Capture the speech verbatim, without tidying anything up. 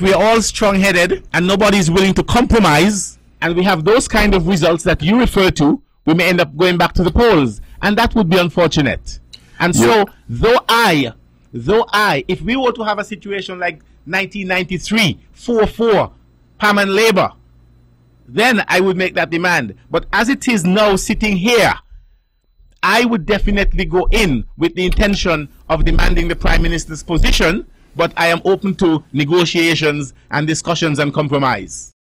if we're all strong-headed and nobody's willing to compromise, and we have those kind of results that you refer to, we may end up going back to the polls, and that would be unfortunate. And so, Yeah. though I, though I, if we were to have a situation like nineteen ninety-three, four four, P A M and Labour, then I would make that demand. But as it is now sitting here, I would definitely go in with the intention of demanding the Prime Minister's position, but I am open to negotiations and discussions and compromise.